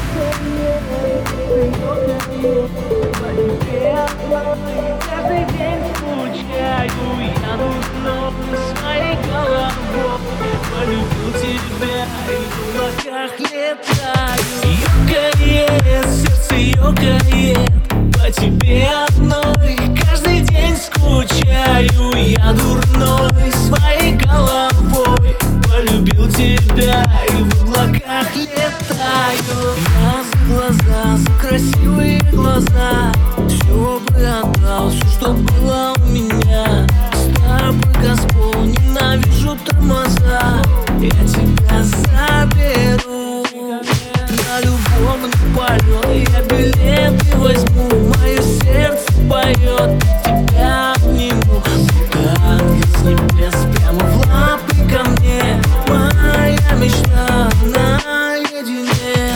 Каждый день скучаю я дурной своей головой. Полюбил тебя и в облаках летаю. Ёкает, сердце ёкает по тебе одной. Каждый день скучаю я дурной своей головой. Полюбил тебя и в облаках летаю. Я за глаза, за красивые глаза все бы отдал, все, что было у меня. Старый Газпол, ненавижу тормоза. Я тебя заберу на любом полет. Я билеты возьму, мое сердце поет. Тебя обниму, будто ангел с небес прямо в лапы ко мне. Моя мечта наедине.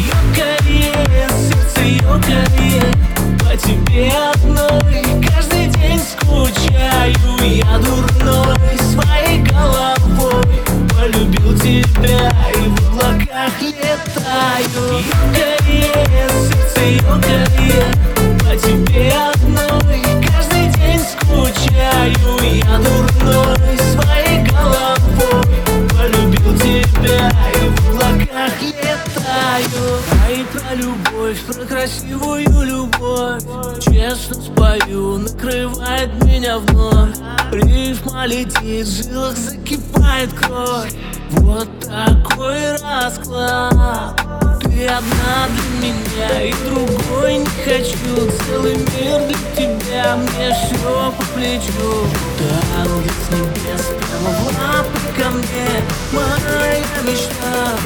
Ёкает, сердце ёкает по тебе одной. Каждый день скучаю я дурной своей головой. Полюбил тебя и в облаках летаю. Ёкает, сердце ёкает по тебе одной. Каждый день скучаю я дурной своей головой. Полюбил тебя и в облаках летаю. А и про любовь, про красивую любовь честно спою, накрывает меня вновь. Рифма летит, в жилах закипает кровь. Вот такой расклад. Ты одна для меня и другой не хочу. Целый мир для тебя, мне все по плечу. Да, ангел с небес прямо в лапы ко мне. Моя мечта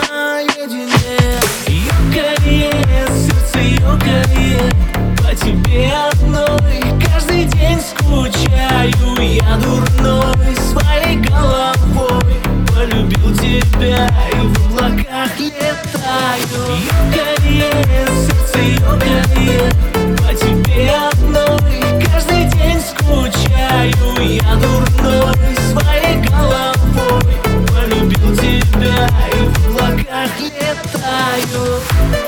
наедине. Ёкает, сердце ёкает по тебе одной. Каждый день скучаю я дурной своей головой. Полюбил тебя и в облаках летаю. Ёкает, сердце ёкает по тебе одной. Каждый день скучаю я дурной своей головой. Полюбил тебя и в облаках летаю.